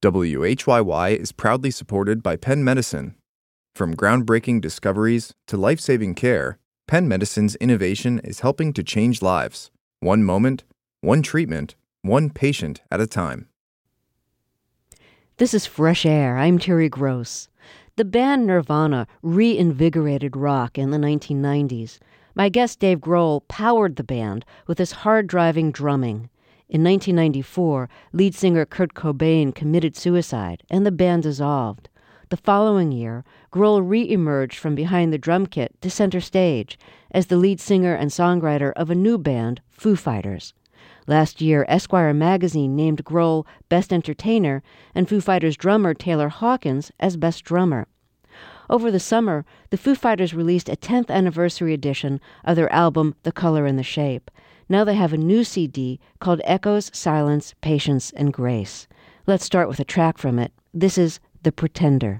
WHYY is proudly supported by Penn Medicine. From groundbreaking discoveries to life-saving care, Penn Medicine's innovation is helping to change lives, one moment, one treatment, one patient at a time. This is Fresh Air. I'm Terry Gross. The band Nirvana reinvigorated rock in the 1990s. My guest Dave Grohl powered the band with his hard-driving drumming. In 1994, lead singer Kurt Cobain committed suicide, and the band dissolved. The following year, Grohl re-emerged from behind the drum kit to center stage as the lead singer and songwriter of a new band, Foo Fighters. Last year, Esquire magazine named Grohl Best Entertainer and Foo Fighters drummer Taylor Hawkins as Best Drummer. Over the summer, the Foo Fighters released a 10th anniversary edition of their album The Color and the Shape. Now they have a new CD called Echoes, Silence, Patience, and Grace. Let's start with a track from it. This is The Pretender.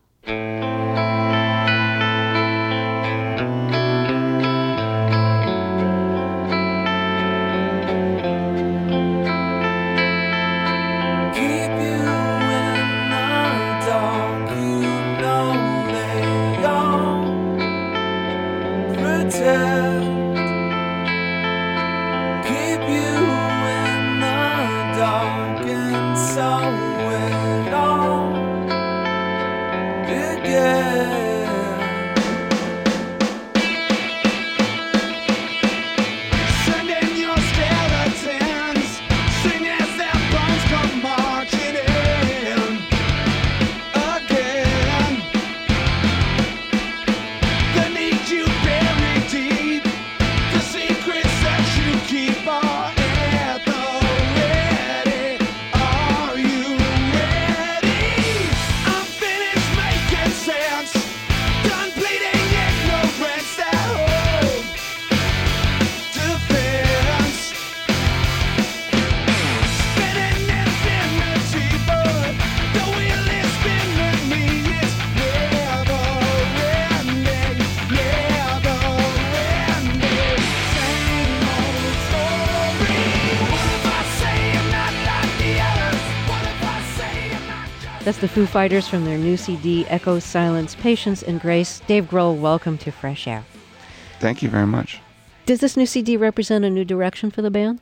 That's the Foo Fighters from their new CD, Echoes, Silence, Patience, and Grace. Dave Grohl, welcome to Fresh Air. Thank you very much. Does this new CD represent a new direction for the band?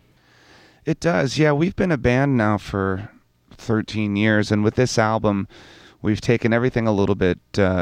It does, yeah. We've been a band now for 13 years, and with this album, we've taken everything a little bit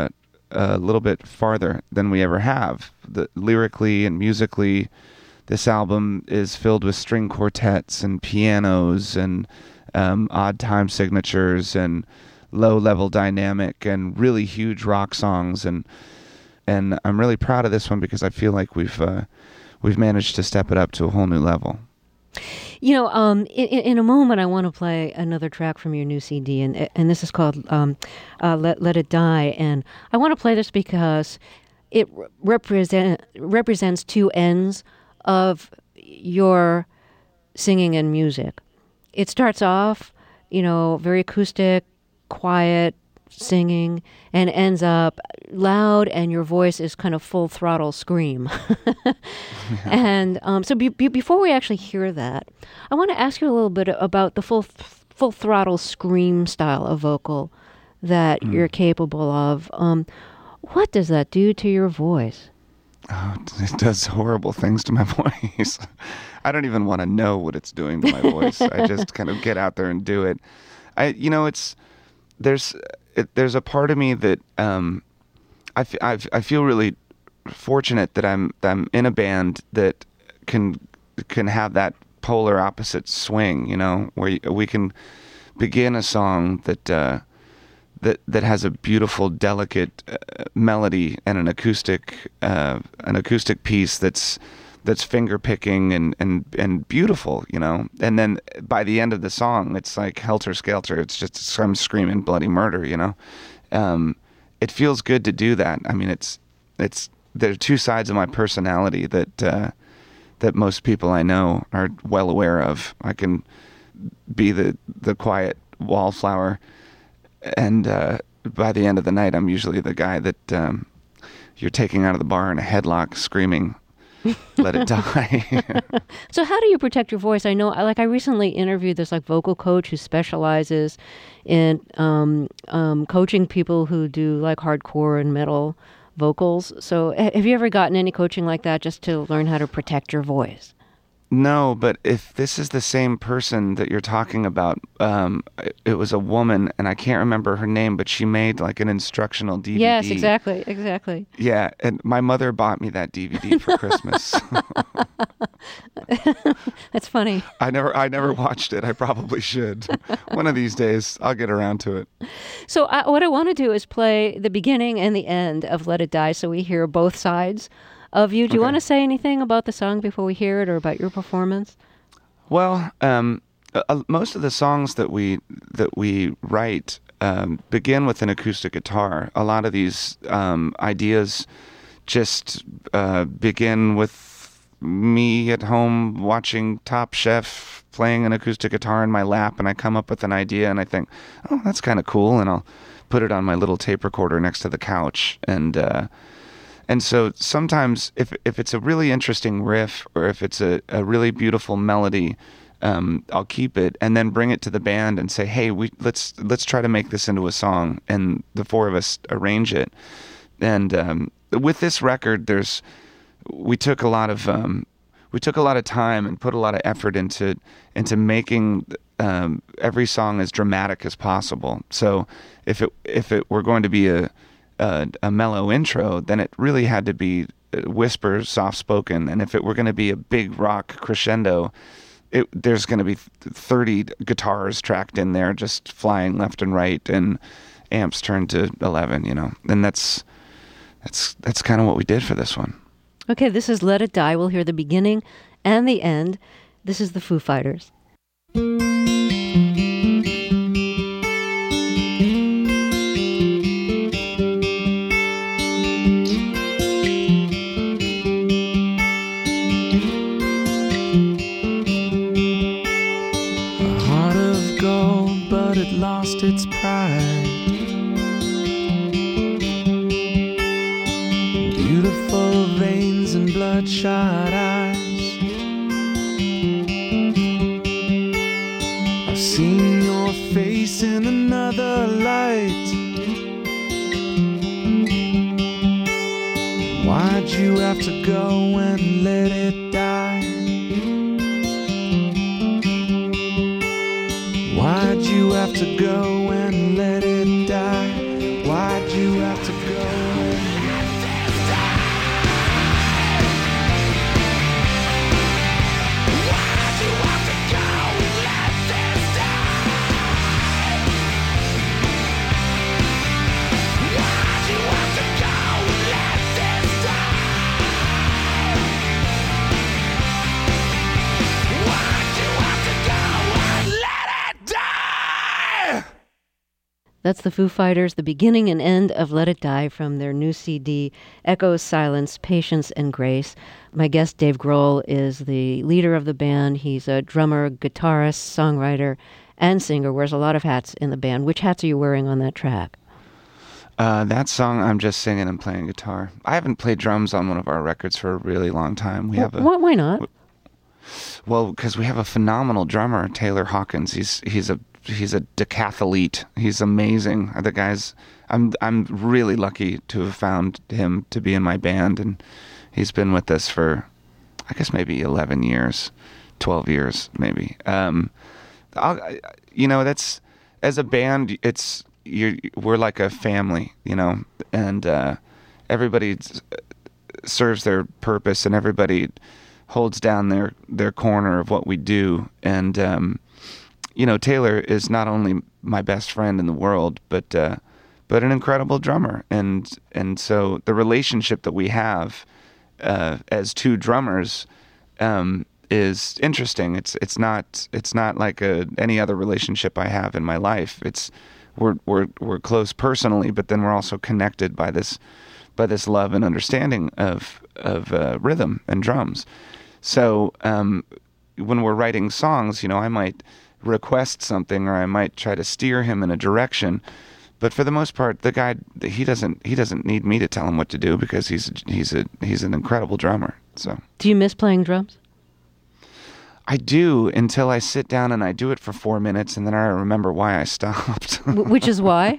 farther than we ever have. Lyrically and musically, this album is filled with string quartets and pianos and odd time signatures and low-level dynamic and really huge rock songs, and I'm really proud of this one because I feel like we've managed to step it up to a whole new level. You know, in a moment, I want to play another track from your new CD, and this is called "Let It Die," and I want to play this because it represents two ends of your singing and music. It starts off, very acoustic, quiet singing, and ends up loud, and your voice is kind of full throttle scream. And so before we actually hear that, I want to ask you a little bit about the full throttle scream style of vocal that you're capable of. What does that do to your voice? Oh, it does horrible things to my voice. I don't even want to know what it's doing to my voice. I just kind of get out there and do it. There's a part of me that I feel really fortunate that I'm in a band that can have that polar opposite swing. Where we can begin a song that has a beautiful, delicate melody and an acoustic piece that's finger picking and beautiful, And then by the end of the song, it's like helter skelter. It's just some screaming bloody murder, It feels good to do that. I mean, there are two sides of my personality that most people I know are well aware of. I can be the quiet wallflower. And by the end of the night, I'm usually the guy that you're taking out of the bar in a headlock, screaming let it die. So how do you protect your voice? I know, like, I recently interviewed this like vocal coach who specializes in coaching people who do like hardcore and metal vocals. So have you ever gotten any coaching like that just to learn how to protect your voice? No, but if this is the same person that you're talking about, it was a woman, and I can't remember her name, but she made like an instructional DVD. Yes, exactly. Yeah, and my mother bought me that DVD for Christmas. That's funny. I never watched it. I probably should. One of these days, I'll get around to it. So what I want to do is play the beginning and the end of Let It Die so we hear both sides of you. Do you want to say anything about the song before we hear it or about your performance? Well, most of the songs that we write begin with an acoustic guitar. A lot of these ideas just begin with me at home watching Top Chef, playing an acoustic guitar in my lap, and I come up with an idea and I think, oh, that's kind of cool, and I'll put it on my little tape recorder next to the couch. And so sometimes if it's a really interesting riff or if it's a really beautiful melody, I'll keep it and then bring it to the band and say, hey, let's try to make this into a song, and the four of us arrange it. And with this record, we took a lot of time and put a lot of effort into making every song as dramatic as possible. So if it were going to be a mellow intro, then it really had to be whisper, soft-spoken. And if it were going to be a big rock crescendo, there's going to be 30 guitars tracked in there, just flying left and right, and amps turned to 11, And that's kind of what we did for this one. Okay, this is Let It Die. We'll hear the beginning and the end. This is the Foo Fighters. Lost its pride. Beautiful veins and bloodshot eyes. I've seen your face in another light. Why'd you have to go and let it die? Why'd you have to go and let it die? Why'd you have to go and let this die? Why'd you have to go and let this die? Why'd you have to go and let this die? Why'd you have to go and let it die? That's the Foo Fighters, the beginning and end of Let It Die from their new CD, Echoes, Silence, Patience, and Grace. My guest, Dave Grohl, is the leader of the band. He's a drummer, guitarist, songwriter, and singer, wears a lot of hats in the band. Which hats are you wearing on that track? That song, I'm just singing and playing guitar. I haven't played drums on one of our records for a really long time. Why not? Well, because we have a phenomenal drummer, Taylor Hawkins. He's a decathlete. He's amazing. The guy's, I'm really lucky to have found him to be in my band, and he's been with us for, I guess, maybe 11 years, 12 years, maybe. That's, as a band, we're like a family, and everybody serves their purpose, and everybody holds down their corner of what we do. And Taylor is not only my best friend in the world, but an incredible drummer. And so the relationship that we have as two drummers is interesting. It's not like any other relationship I have in my life. We're close personally, but then we're also connected by this love and understanding of rhythm and drums. So when we're writing songs, I might request something, or I might try to steer him in a direction, but for the most part, the guy, he doesn't need me to tell him what to do, because he's an incredible drummer. So, Do you miss playing drums? I do, until I sit down and I do it for 4 minutes, and then I remember why I stopped. Which is why?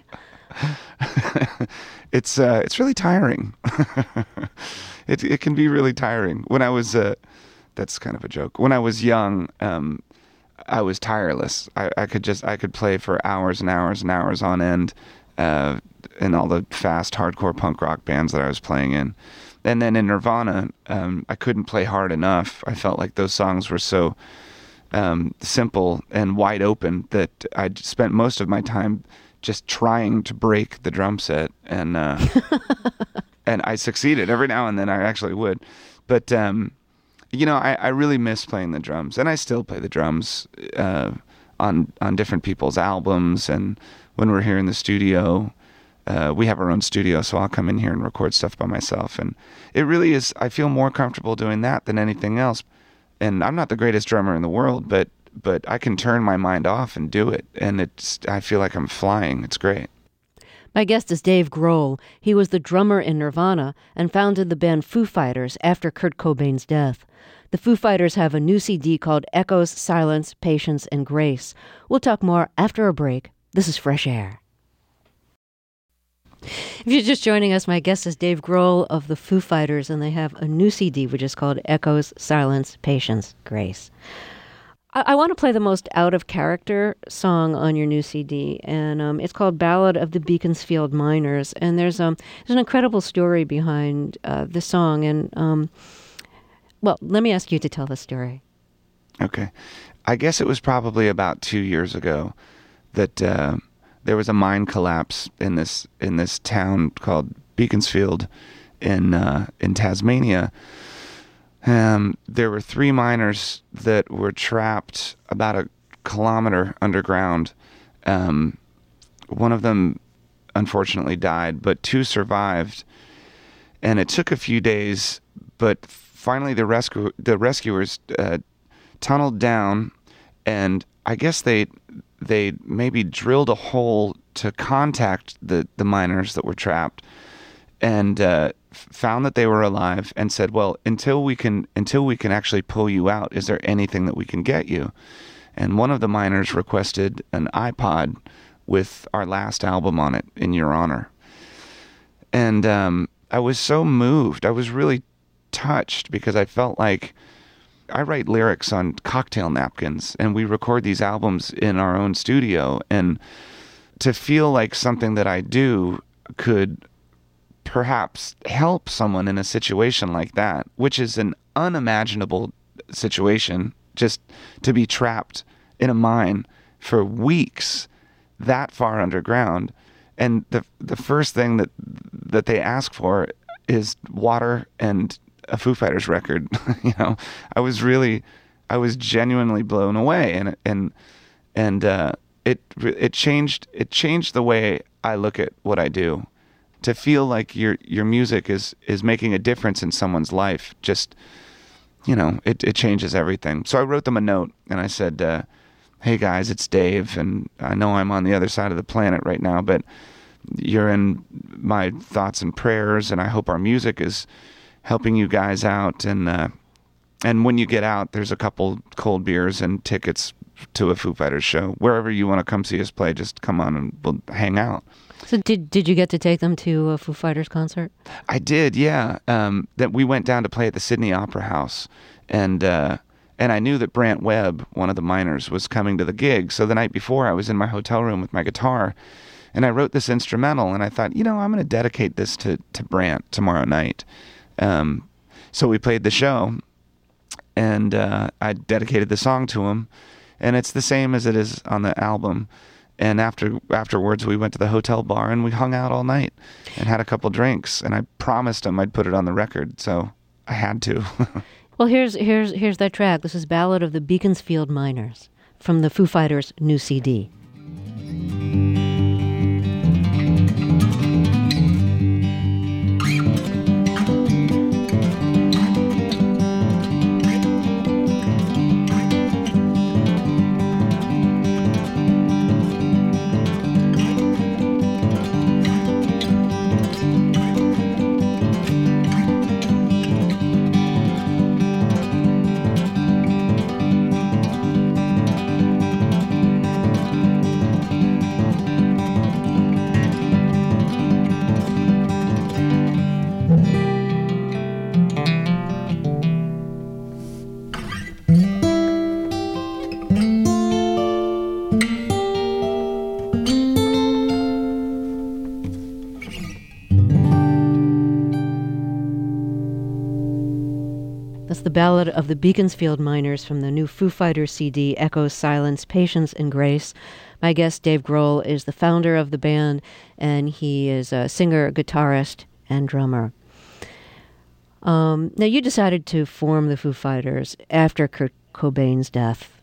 It's really tiring. It can be really tiring. When I was that's kind of a joke. When I was young, I was tireless. I could play for hours and hours and hours on end in all the fast hardcore punk rock bands that I was playing in. And then in Nirvana, I couldn't play hard enough. I felt like those songs were so simple and wide open that I spent most of my time just trying to break the drum set, and and I succeeded. Every now and then I actually would. But I really miss playing the drums, and I still play the drums on different people's albums, and when we're here in the studio. We have our own studio, so I'll come in here and record stuff by myself. And it really is, I feel more comfortable doing that than anything else. And I'm not the greatest drummer in the world, but I can turn my mind off and do it. And I feel like I'm flying. It's great. My guest is Dave Grohl. He was the drummer in Nirvana and founded the band Foo Fighters after Kurt Cobain's death. The Foo Fighters have a new CD called Echoes, Silence, Patience, and Grace. We'll talk more after a break. This is Fresh Air. If you're just joining us, my guest is Dave Grohl of the Foo Fighters, and they have a new CD which is called Echoes, Silence, Patience, Grace. I want to play the most out-of-character song on your new CD, and it's called Ballad of the Beaconsfield Miners, and there's an incredible story behind the song, and, let me ask you to tell the story. Okay. I guess it was probably about 2 years ago that there was a mine collapse in this town called Beaconsfield in Tasmania. There were 3 miners that were trapped about a kilometer underground. One of them unfortunately died, but 2 survived. And it took a few days, but finally the rescuers tunneled down, and I guess they maybe drilled a hole to contact the miners that were trapped, and found that they were alive, and said, well, until we can actually pull you out, is there anything that we can get you? And one of the miners requested an iPod with our last album on it, In Your Honor. And I was so moved. I was really touched, because I felt like I write lyrics on cocktail napkins, and we record these albums in our own studio, and to feel like something that I do could perhaps help someone in a situation like that, which is an unimaginable situation, just to be trapped in a mine for weeks that far underground, and the first thing that they ask for is water and a Foo Fighters record. I was genuinely blown away, and it changed the way I look at what I do. To feel like your music is making a difference in someone's life, just it changes everything. So I wrote them a note, and I said, hey guys, it's Dave, and I know I'm on the other side of the planet right now, but you're in my thoughts and prayers, and I hope our music is helping you guys out, and when you get out, there's a couple cold beers and tickets to a Foo Fighters show. Wherever you want to come see us play, just come on and we'll hang out. So did you get to take them to a Foo Fighters concert? I did, yeah. That we went down to play at the Sydney Opera House, and I knew that Brant Webb, one of the miners, was coming to the gig. So the night before, I was in my hotel room with my guitar, and I wrote this instrumental, and I thought, I'm going to dedicate this to Brant tomorrow night. So we played the show, and I dedicated the song to him, and it's the same as it is on the album. And afterwards, we went to the hotel bar, and we hung out all night and had a couple drinks, and I promised him I'd put it on the record, so I had to. Well, here's that track. This is Ballad of the Beaconsfield Miners from the Foo Fighters' new CD. the ballad of the Beaconsfield Miners from the new Foo Fighters CD, Echoes, Silence, Patience, and Grace. My guest, Dave Grohl, is the founder of the band, and he is a singer, guitarist, and drummer. Now, you decided to form the Foo Fighters after Kurt Cobain's death.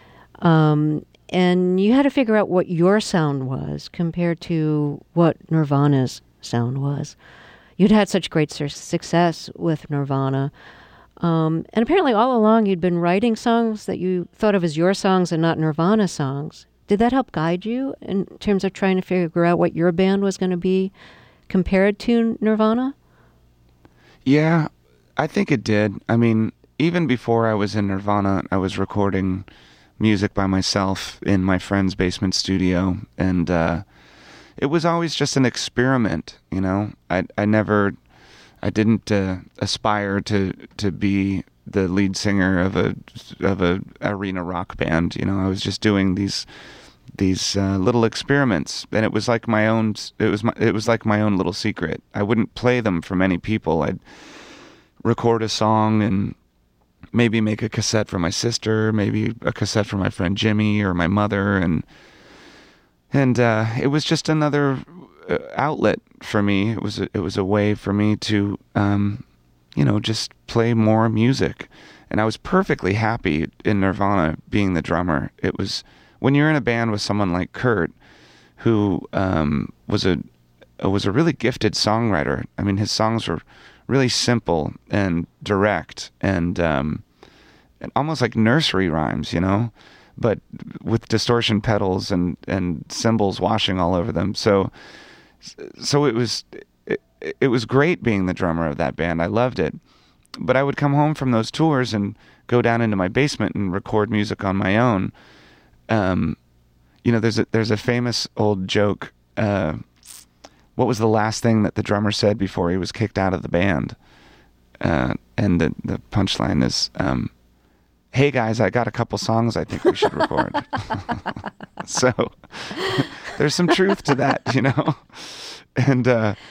And you had to figure out what your sound was compared to what Nirvana's sound was. You'd had such great success with Nirvana. And apparently all along you'd been writing songs that you thought of as your songs and not Nirvana songs. Did that help guide you in terms of trying to figure out what your band was going to be compared to Nirvana? Yeah, I think it did. I mean, even before I was in Nirvana, I was recording music by myself in my friend's basement studio, and it was always just an experiment, you know. I didn't aspire to be the lead singer of a arena rock band, you know. I was just doing these little experiments, and it was like my own. It was like my own little secret. I wouldn't play them for many people. I'd record a song and maybe make a cassette for my sister, maybe a cassette for my friend Jimmy or my mother, and it was just another outlet for me. It was a way for me to just play more music, and I was perfectly happy in Nirvana being the drummer. It was when you're in a band with someone like Kurt, who was a really gifted songwriter. I mean, his songs were really simple and direct and almost like nursery rhymes, you know, but with distortion pedals and cymbals washing all over them. So it was great being the drummer of that band. I loved it. But I would come home from those tours and go down into my basement and record music on my own. There's a famous old joke. What was the last thing that the drummer said before he was kicked out of the band? And the punchline is, hey guys, I got a couple songs I think we should record. So there's some truth to that, you know? And,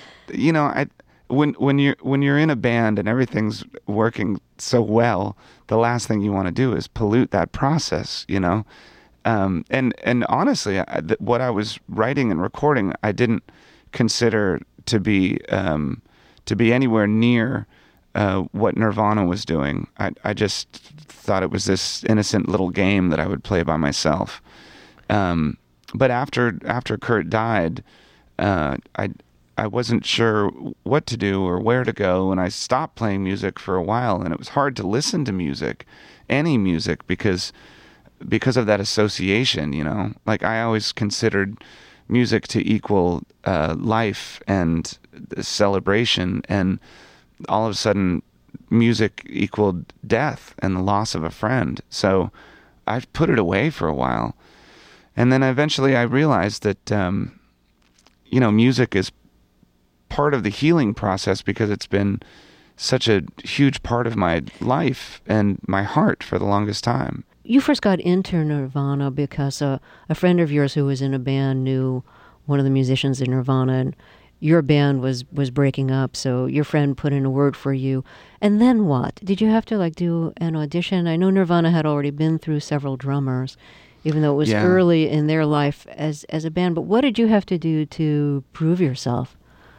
when you're in a band and everything's working so well, the last thing you want to do is pollute that process, you know? And honestly, what I was writing and recording, I didn't consider to be anywhere near what Nirvana was doing. I just thought it was this innocent little game that I would play by myself. But after Kurt died, I wasn't sure what to do or where to go, and I stopped playing music for a while, and it was hard to listen to music, any music, because of that association, you know. Like, I always considered music to equal life and celebration, and all of a sudden music equaled death and the loss of a friend. So I put it away for a while, and then eventually I realized that music is part of the healing process because it's been such a huge part of my life and my heart for the longest time. You first got into Nirvana because a friend of yours who was in a band knew one of the musicians in Nirvana, and your band was breaking up, so your friend put in a word for you. And then what? Did you have to do an audition? I know Nirvana had already been through several drummers, even though it was early in their life as a band. But what did you have to do to prove yourself?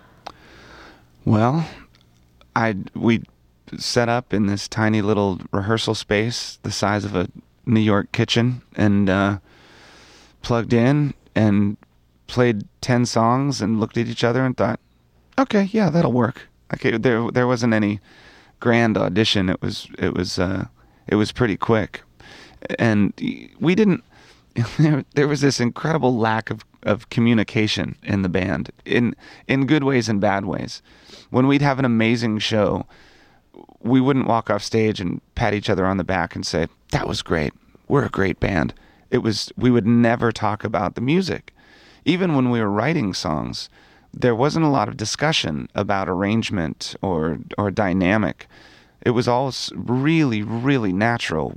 Well, we set up in this tiny little rehearsal space the size of a New York kitchen, and plugged in and played 10 songs and looked at each other and thought, okay, yeah, that'll work. Okay, there wasn't any grand audition. It was pretty quick, and we didn't. There was this incredible lack of communication in the band, in good ways and bad ways. When we'd have an amazing show, we wouldn't walk off stage and pat each other on the back and say, that was great, we're a great band. We would never talk about the music. Even when we were writing songs, there wasn't a lot of discussion about arrangement or dynamic. It was all really, really natural.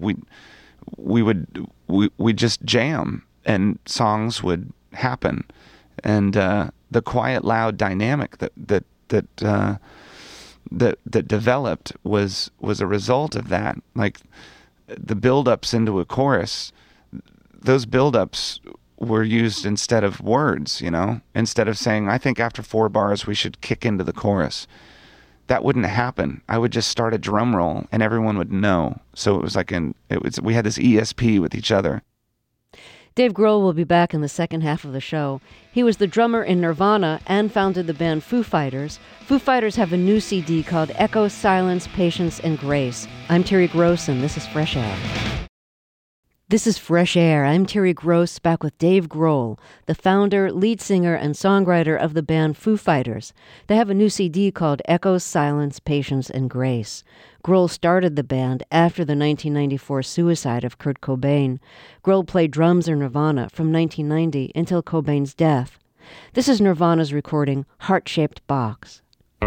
We'd just jam and songs would happen. And the quiet, loud dynamic that that developed was a result of that. Like the build-ups into a chorus, those build-ups were used instead of words, instead of saying, I think after 4 bars we should kick into the chorus. That wouldn't happen. I would just start a drum roll and everyone would know. So it was like we had this ESP with each other. Dave Grohl will be back in the second half of the show. He was the drummer in Nirvana and founded the band Foo Fighters. Foo Fighters have a new CD called Echo, Silence, Patience, and Grace. I'm Terry Gross, and this is Fresh Air. This is Fresh Air. I'm Terry Gross, back with Dave Grohl, the founder, lead singer, and songwriter of the band Foo Fighters. They have a new CD called Echo, Silence, Patience, and Grace. Grohl started the band after the 1994 suicide of Kurt Cobain. Grohl played drums in Nirvana from 1990 until Cobain's death. This is Nirvana's recording, Heart-Shaped Box.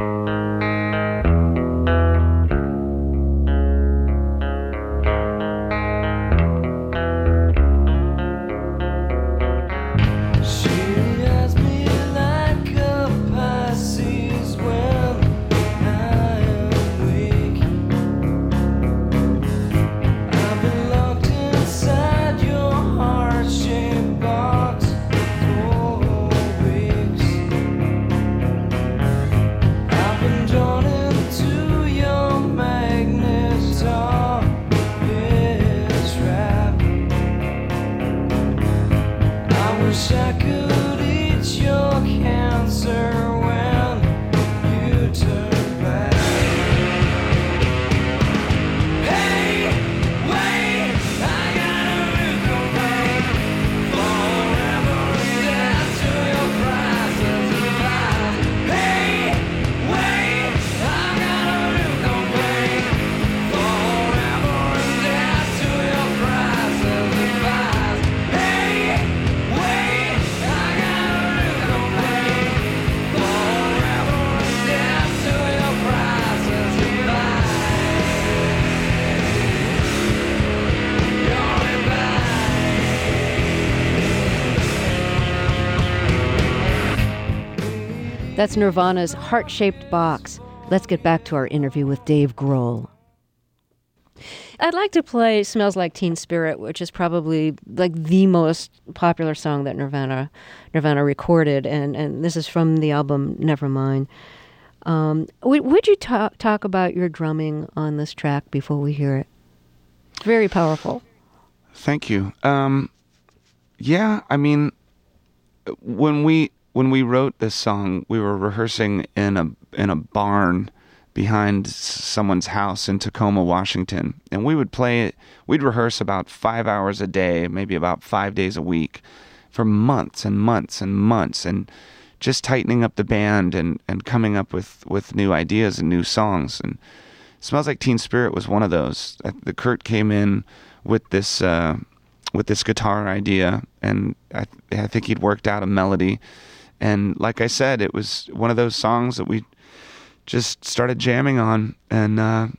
That's Nirvana's Heart-Shaped Box. Let's get back to our interview with Dave Grohl. I'd like to play Smells Like Teen Spirit, which is probably like the most popular song that Nirvana recorded, and this is from the album Nevermind. Would you talk about your drumming on this track before we hear it? It's very powerful. Thank you. Yeah, I mean, when we wrote this song, we were rehearsing in a barn behind someone's house in Tacoma, Washington. And we would play it, we'd rehearse about 5 hours a day, maybe about 5 days a week for months and months and months, and just tightening up the band and coming up with new ideas and new songs. And Smells Like Teen Spirit was one of those. The Kurt came in with this guitar idea, and I think he'd worked out a melody. And like I said, it was one of those songs that we just started jamming on, and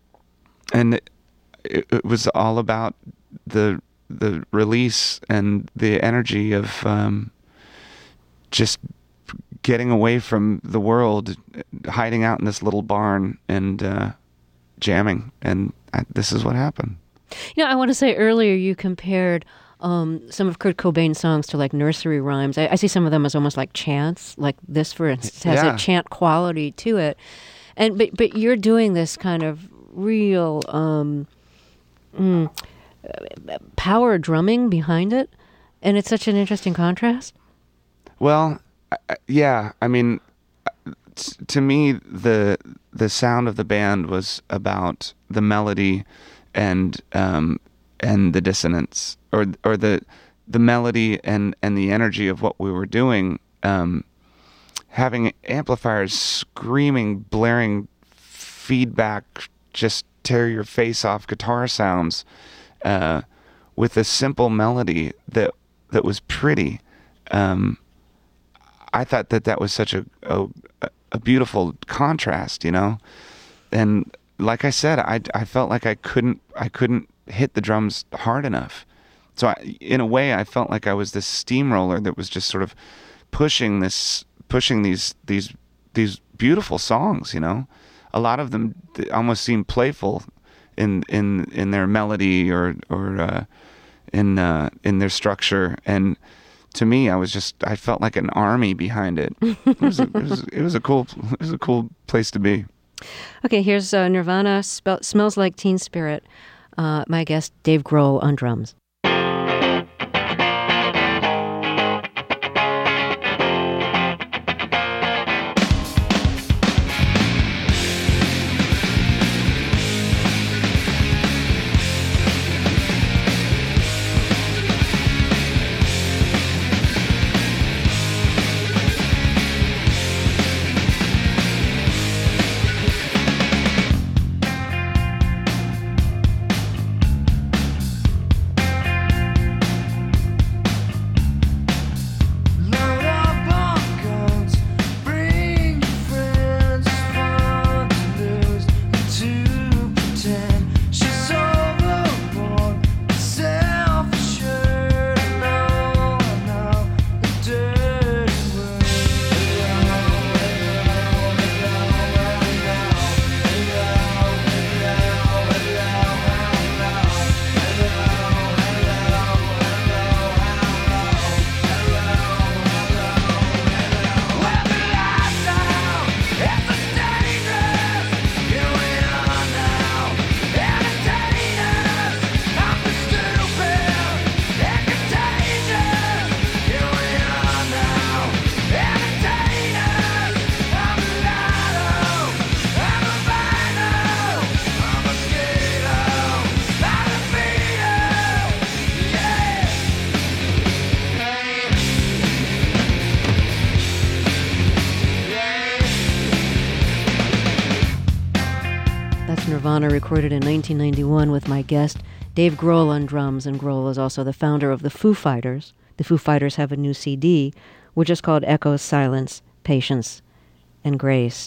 it was all about the release and the energy of just getting away from the world, hiding out in this little barn and jamming. And this is what happened. I want to say earlier you compared some of Kurt Cobain's songs to like nursery rhymes. I see some of them as almost like chants. Like this, for instance, has a chant quality to it. But you're doing this kind of real power drumming behind it, and it's such an interesting contrast. Well, yeah. I mean, to me, the sound of the band was about the melody and the dissonance, or the melody and the energy of what we were doing, having amplifiers screaming, blaring feedback, just tear your face off guitar sounds, with a simple melody that was pretty. I thought that was such a beautiful contrast, and like I said, I felt like I couldn't hit the drums hard enough. So in a way, I felt like I was this steamroller that was just sort of pushing these beautiful songs, a lot of them almost seem playful in their melody or in their structure. And to me, I felt like an army behind it. It was a cool place to be. Okay, here's Nirvana, Smells Like Teen Spirit. My guest, Dave Grohl on drums. Nirvana, recorded in 1991 with my guest, Dave Grohl on drums, and Grohl is also the founder of the Foo Fighters. The Foo Fighters have a new CD, which is called Echoes, Silence, Patience, and Grace.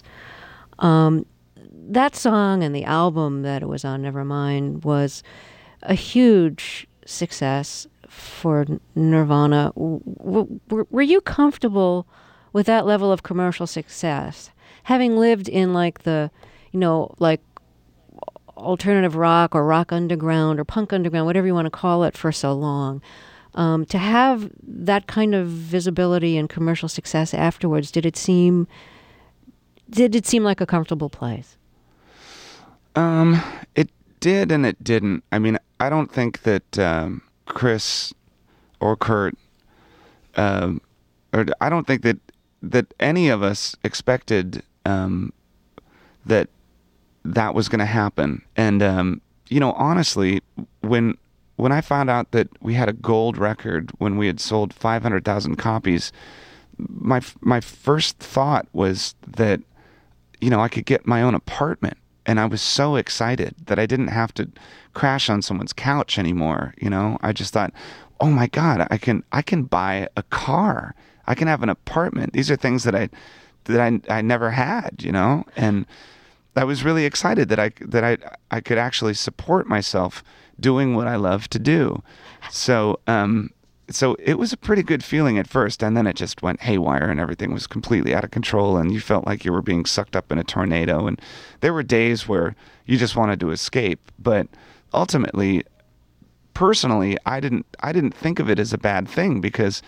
That song and the album that it was on, Nevermind, was a huge success for Nirvana. Were you comfortable with that level of commercial success? Having lived in like the, like alternative rock or rock underground or punk underground, whatever you want to call it, for so long, to have that kind of visibility and commercial success afterwards, did it seem like a comfortable place? It did and it didn't. I mean, I don't think that Chris or Kurt, or I don't think that any of us expected that was going to happen. And honestly, when I found out that we had a gold record when we had sold 500,000 copies, my first thought was that I could get my own apartment. And I was so excited that I didn't have to crash on someone's couch anymore. I just thought, oh my God, I can buy a car. I can have an apartment. These are things that I never had, and I was really excited that I could actually support myself doing what I love to do. So it was a pretty good feeling at first, and then it just went haywire and everything was completely out of control, and you felt like you were being sucked up in a tornado, and there were days where you just wanted to escape. But ultimately, personally, I didn't think of it as a bad thing, because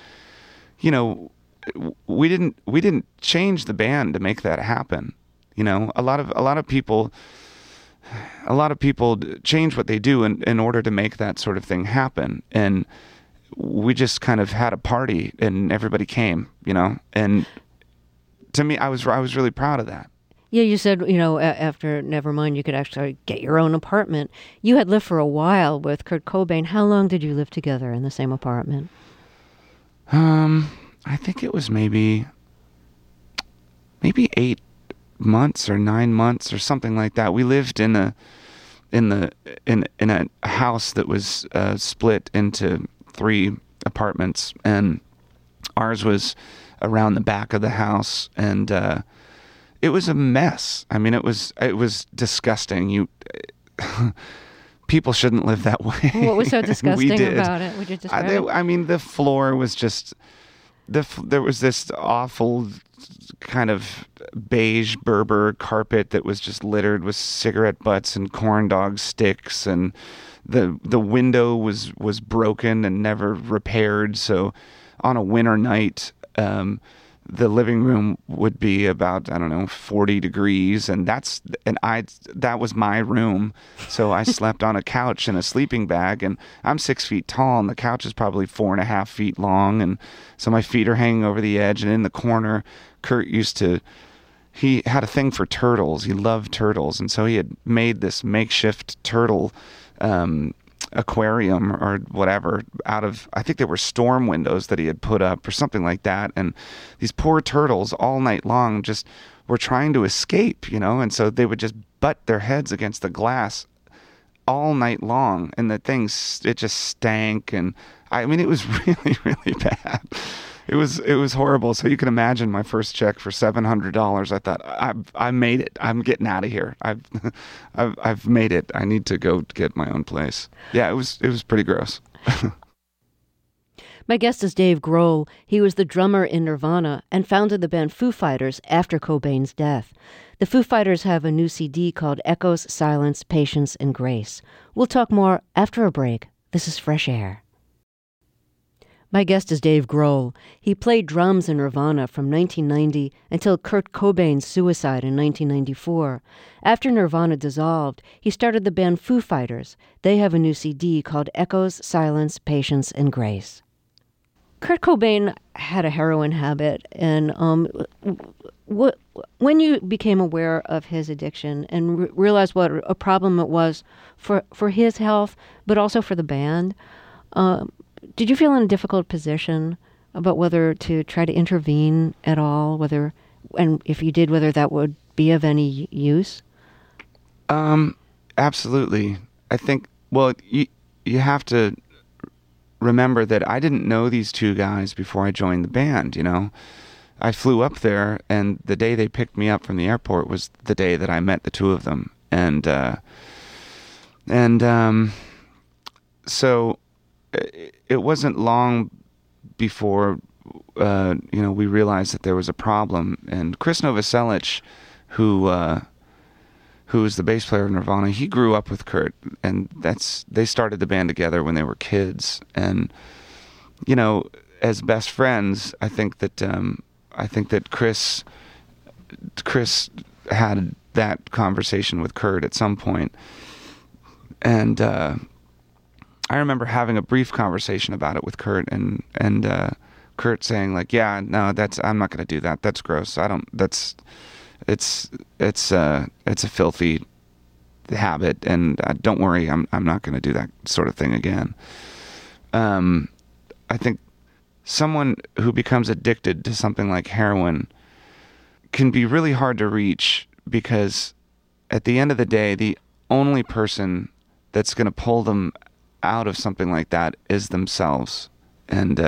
we didn't change the band to make that happen. A lot of people change what they do in order to make that sort of thing happen. And we just kind of had a party and everybody came, and to me, I was really proud of that. Yeah, you said, after Nevermind, you could actually get your own apartment. You had lived for a while with Kurt Cobain. How long did you live together in the same apartment? I think it was maybe 8 months or 9 months or something like that. We lived in a house that was split into 3 apartments, and ours was around the back of the house, and it was a mess. I mean, it was disgusting. People shouldn't live that way. What was so disgusting about it? Would you describe it? I mean, the floor was just there was this awful kind of beige Berber carpet that was just littered with cigarette butts and corn dog sticks, and the window was broken and never repaired. So on a winter night, the living room would be about, I don't know, 40 degrees, and that was my room. So I slept on a couch in a sleeping bag, and I'm 6 feet tall, and the couch is probably 4.5 feet long, and so my feet are hanging over the edge. And in the corner, Kurt he had a thing for turtles. He loved turtles, and so he had made this makeshift turtle aquarium or whatever out of, I think they were storm windows that he had put up or something like that. And these poor turtles all night long just were trying to escape, and so they would just butt their heads against the glass all night long, and the thing, it just stank. And I mean, it was really, really bad. It was horrible. So you can imagine my first check for $700. I thought, I made it. I'm getting out of here. I've made it. I need to go get my own place. Yeah, it was pretty gross. My guest is Dave Grohl. He was the drummer in Nirvana and founded the band Foo Fighters after Cobain's death. The Foo Fighters have a new CD called Echoes, Silence, Patience, and Grace. We'll talk more after a break. This is Fresh Air. My guest is Dave Grohl. He played drums in Nirvana from 1990 until Kurt Cobain's suicide in 1994. After Nirvana dissolved, he started the band Foo Fighters. They have a new CD called Echoes, Silence, Patience, and Grace. Kurt Cobain had a heroin habit, and when you became aware of his addiction and realized what a problem it was for his health, but also for the band, did you feel in a difficult position about whether to try to intervene at all, and if you did, whether that would be of any use? Absolutely. I think, well, you have to remember that I didn't know these two guys before I joined the band, I flew up there, and the day they picked me up from the airport was the day that I met the two of them. So it wasn't long before, we realized that there was a problem. And Chris Novoselic, who was the bass player of Nirvana, he grew up with Kurt, and they started the band together when they were kids. And, as best friends, I think that Chris had that conversation with Kurt at some point. And I remember having a brief conversation about it with Kurt, and Kurt saying, like, yeah, no, I'm not going to do that. That's gross. It's a filthy habit, and don't worry, I'm not going to do that sort of thing again. I think someone who becomes addicted to something like heroin can be really hard to reach, because at the end of the day, the only person that's going to pull them out of something like that is themselves. And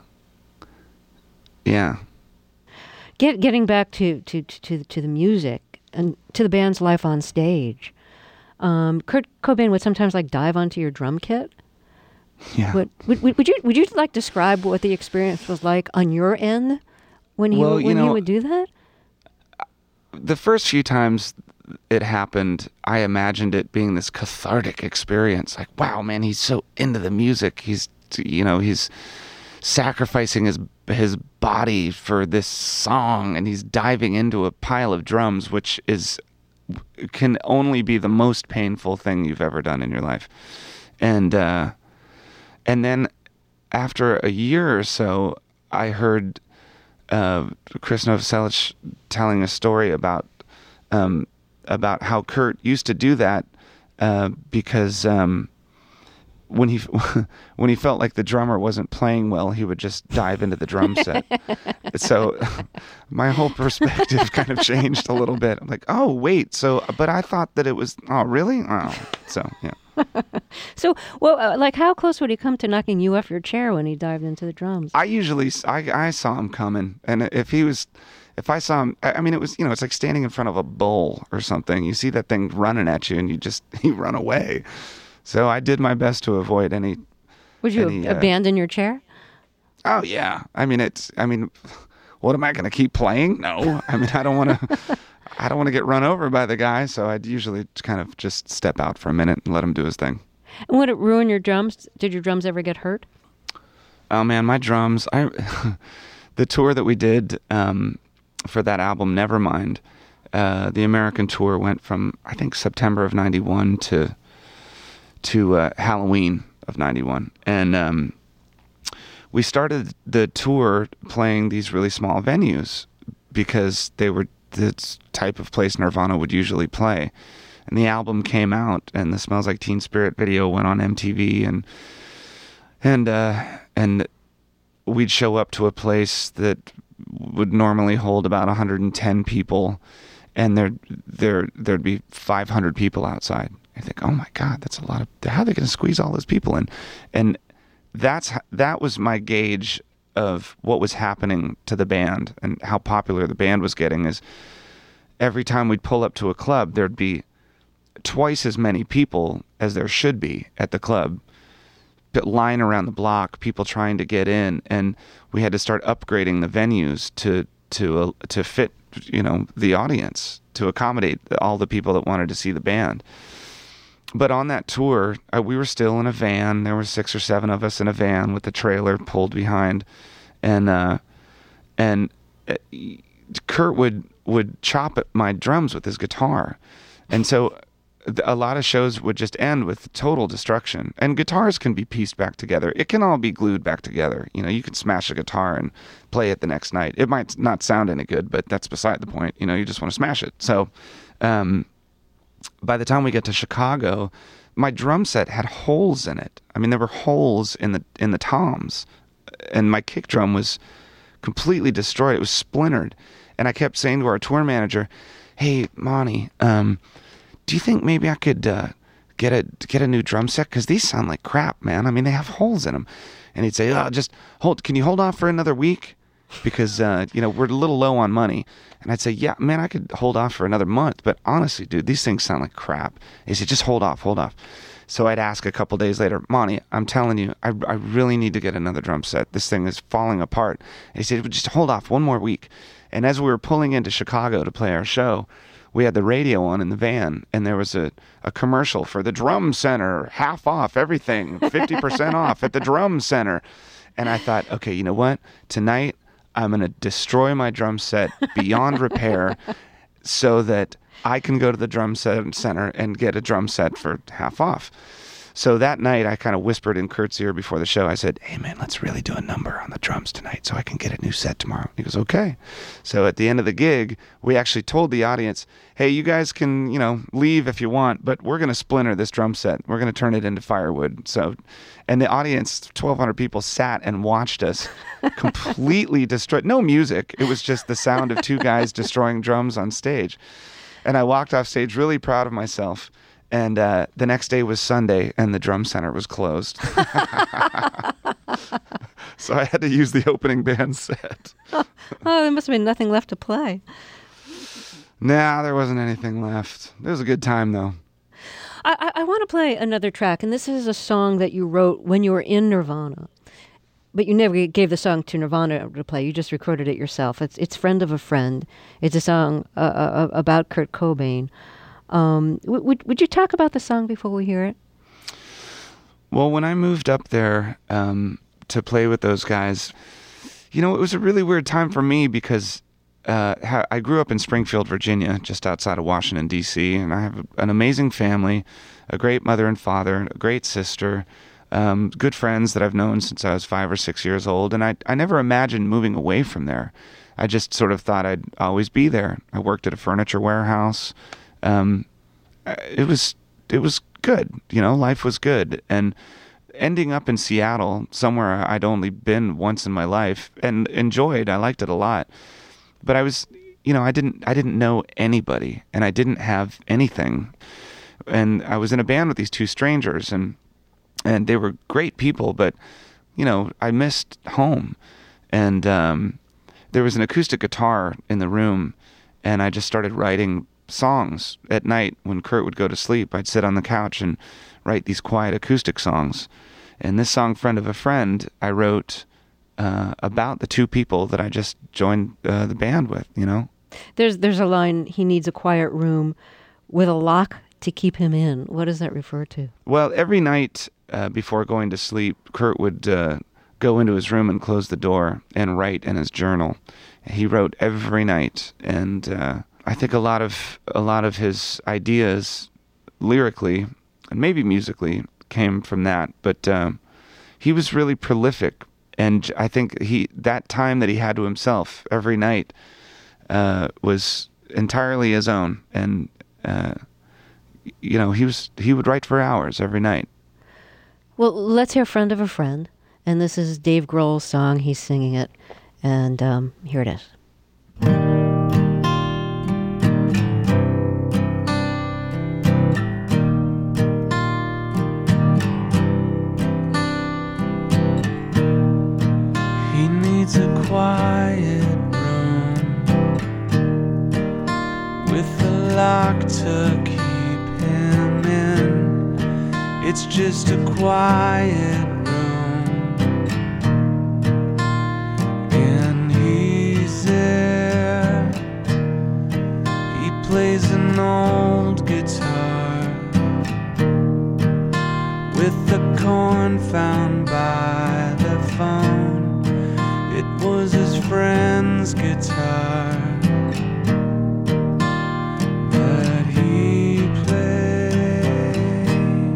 yeah. Getting back to the music and to the band's life on stage, Kurt Cobain would sometimes dive onto your drum kit. Yeah. Would you describe what the experience was like on your end when he would do that? The first few times it happened, I imagined it being this cathartic experience. Like, wow, man, he's so into the music. He's sacrificing his body for this song, and he's diving into a pile of drums, which can only be the most painful thing you've ever done in your life. And then after a year or so, I heard Chris Novoselic telling a story about how Kurt used to do that because when he felt like the drummer wasn't playing well, he would just dive into the drum set. So my whole perspective kind of changed a little bit. I'm like, oh wait, but I thought that it was, oh really? Oh, so yeah. So, well, how close would he come to knocking you off your chair when he dived into the drums? I saw him coming, and if I saw him, I mean, it was, it's like standing in front of a bull or something. You see that thing running at you, and you run away. So I did my best to avoid any. Would you abandon your chair? Oh yeah, I mean what am I going to keep playing? No, I mean, I don't want to get run over by the guy. So I'd usually kind of just step out for a minute and let him do his thing. And would it ruin your drums? Did your drums ever get hurt? Oh man, my drums, the tour that we did, for that album, Nevermind, the American tour went from, I think, September of 91 to Halloween of 91. And we started the tour playing these really small venues because they were the type of place Nirvana would usually play. And the album came out, and the Smells Like Teen Spirit video went on MTV, and we'd show up to a place that would normally hold about 110 people, and there'd be 500 people outside. I think, oh my God, that's a lot of. How are they going to squeeze all those people in? And that was my gauge of what was happening to the band and how popular the band was getting. Is every time we'd pull up to a club, there'd be twice as many people as there should be at the club, line around the block, people trying to get in, and we had to start upgrading the venues to fit, the audience, to accommodate all the people that wanted to see the band. But on that tour, we were still in a van. There were 6 or 7 of us in a van with the trailer pulled behind, and Kurt would chop at my drums with his guitar, and so a lot of shows would just end with total destruction. And guitars can be pieced back together. It can all be glued back together. You can smash a guitar and play it the next night. It might not sound any good, but that's beside the point. You just want to smash it. So by the time we get to Chicago, my drum set had holes in it. I mean, there were holes in the toms, and my kick drum was completely destroyed. It was splintered. And I kept saying to our tour manager, "Hey, Monty, do you think maybe I could get a new drum set? Because these sound like crap, man. I mean, they have holes in them." And he'd say, "Oh, just hold. Can you hold off for another week? Because we're a little low on money." And I'd say, "Yeah, man, I could hold off for another month. But honestly, dude, these things sound like crap." He said, "Just hold off." So I'd ask a couple days later, "Monty, I'm telling you, I really need to get another drum set. This thing is falling apart." And he said, "Well, just hold off one more week." And as we were pulling into Chicago to play our show, we had the radio on in the van, and there was a commercial for the Drum Center, half off everything, 50% off at the Drum Center. And I thought, okay, you know what? Tonight, I'm going to destroy my drum set beyond repair so that I can go to the Drum Center and get a drum set for half off. So that night, I kind of whispered in Kurt's ear before the show. I said, "Hey, man, let's really do a number on the drums tonight so I can get a new set tomorrow." He goes, "Okay." So at the end of the gig, we actually told the audience, "Hey, you guys can, leave if you want, but we're going to splinter this drum set. We're going to turn it into firewood." And the audience, 1,200 people, sat and watched us completely destroy. No music. It was just the sound of 2 guys destroying drums on stage. And I walked off stage really proud of myself. And the next day was Sunday, and the Drum Center was closed. So I had to use the opening band set. Oh, there must have been nothing left to play. Nah, there wasn't anything left. It was a good time, though. I want to play another track, and this is a song that you wrote when you were in Nirvana. But you never gave the song to Nirvana to play. You just recorded it yourself. It's Friend of a Friend. It's a song about Kurt Cobain. Would you talk about the song before we hear it? Well, when I moved up there to play with those guys, it was a really weird time for me because I grew up in Springfield, Virginia, just outside of Washington, D.C., and I have an amazing family, a great mother and father, a great sister, good friends that I've known since I was 5 or 6 years old, and I never imagined moving away from there. I just sort of thought I'd always be there. I worked at a furniture warehouse. It was good, life was good. And ending up in Seattle, somewhere I'd only been once in my life and enjoyed, I liked it a lot. But I was, I didn't know anybody, and I didn't have anything. And I was in a band with these 2 strangers, and they were great people, but, I missed home. And there was an acoustic guitar in the room, and I just started writing songs at night. When Kurt would go to sleep, I'd sit on the couch and write these quiet acoustic songs. And this song, Friend of a Friend, I wrote about the two people that I just joined the band with, you know? There's a line, he needs a quiet room with a lock to keep him in. What does that refer to? Well, every night before going to sleep, Kurt would go into his room and close the door and write in his journal. He wrote every night, and I think a lot of his ideas, lyrically and maybe musically, came from that. But he was really prolific, and I think that time that he had to himself every night was entirely his own, and you know, he would write for hours every night. Well, let's hear "Friend of a Friend," and this is Dave Grohl's song. He's singing it, and here it is. He needs a quiet room with a lock to keep him in. It's just a quiet room, and he's there. He plays an old guitar with the corn found by the phone. It was his friend's guitar that he played.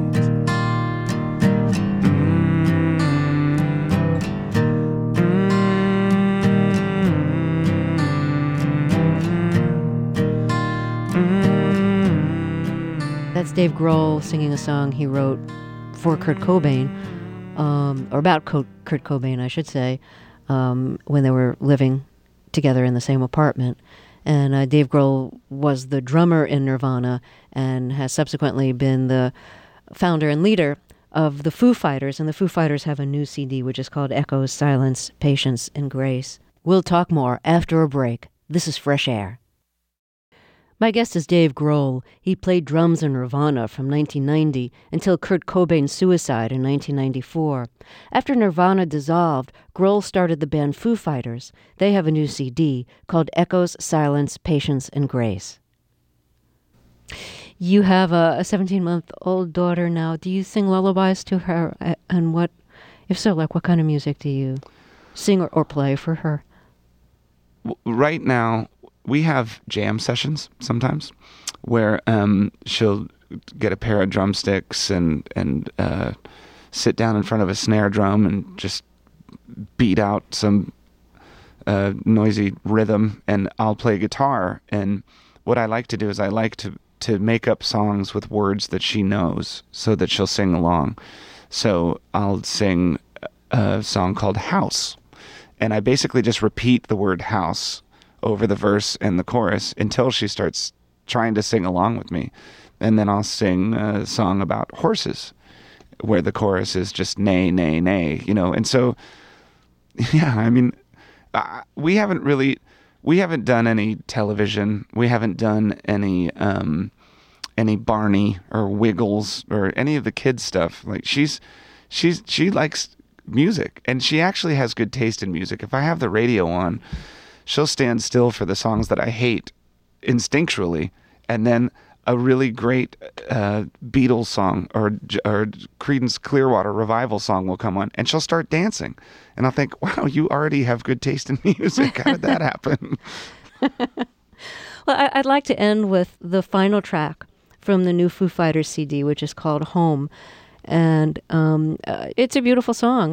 That's Dave Grohl singing a song he wrote for Kurt Cobain, or about Kurt Cobain, I should say, when they were living together in the same apartment. And Dave Grohl was the drummer in Nirvana and has subsequently been the founder and leader of the Foo Fighters. And the Foo Fighters have a new CD, which is called Echoes, Silence, Patience, and Grace. We'll talk more after a break. This is Fresh Air. My guest is Dave Grohl. He played drums in Nirvana from 1990 until Kurt Cobain's suicide in 1994. After Nirvana dissolved, Grohl started the band Foo Fighters. They have a new CD called Echoes, Silence, Patience, and Grace. You have a 17-month-old daughter now. Do you sing lullabies to her? And what, if so, like what kind of music do you sing or play for her? Right now, we have jam sessions sometimes where she'll get a pair of drumsticks and sit down in front of a snare drum and just beat out some noisy rhythm, and I'll play guitar. And what I like to do is I like to make up songs with words that she knows so that she'll sing along. So I'll sing a song called House, and I basically just repeat the word house over the verse and the chorus until she starts trying to sing along with me. And then I'll sing a song about horses where the chorus is just neigh, neigh, neigh, you know. And so, yeah, I mean, we haven't done any television. We haven't done any Barney or Wiggles or any of the kids stuff. Like she likes music, and she actually has good taste in music. If I have the radio on, she'll stand still for the songs that I hate instinctually, and then a really great Beatles song or Creedence Clearwater Revival song will come on, and she'll start dancing. And I'll think, wow, you already have good taste in music. How did that happen? Well, I'd like to end with the final track from the new Foo Fighters CD, which is called Home. And it's a beautiful song.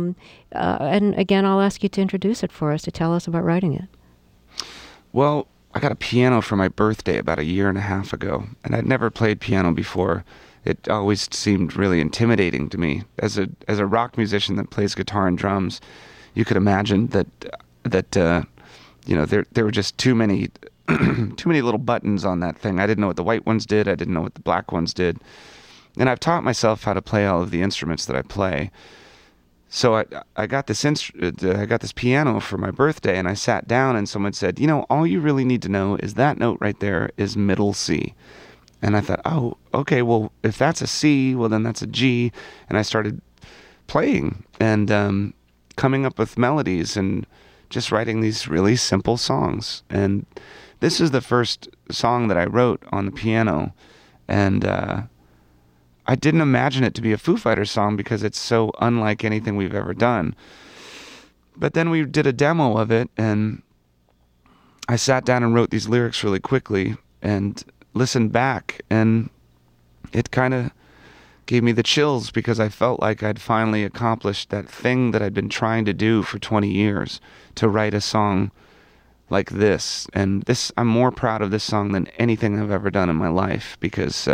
And again, I'll ask you to introduce it for us, to tell us about writing it. Well, I got a piano for my birthday about a year and a half ago, and I'd never played piano before. It always seemed really intimidating to me. As a rock musician that plays guitar and drums, you could imagine that you know, there were just too many little buttons on that thing. I didn't know what the white ones did. I didn't know what the black ones did. And I've taught myself how to play all of the instruments that I play. So I got this piano for my birthday, and I sat down, and someone said, you know, all you really need to know is that note right there is middle C. And I thought, oh, okay, well, if that's a C, well, then that's a G. And I started playing, and coming up with melodies and just writing these really simple songs. And this is the first song that I wrote on the piano, and I didn't imagine it to be a Foo Fighters song because it's so unlike anything we've ever done. But then we did a demo of it, and I sat down and wrote these lyrics really quickly and listened back, and it kind of gave me the chills because I felt like I'd finally accomplished that thing that I'd been trying to do for 20 years, to write a song like this. And this, I'm more proud of this song than anything I've ever done in my life, because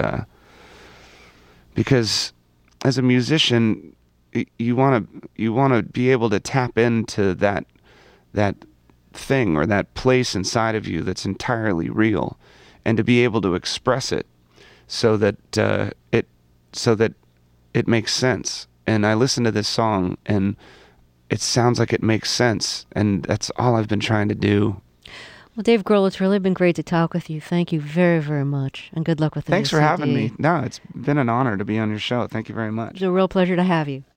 as a musician, you want to be able to tap into that thing or that place inside of you that's entirely real, and to be able to express it so that it makes sense. And I listen to this song and it sounds like it makes sense, and that's all I've been trying to do. Well, Dave Grohl, it's really been great to talk with you. Thank you very, very much, and good luck with the Thanks for new having CD. me. No, it's been an honor to be on your show. Thank you very much. It's a real pleasure to have you.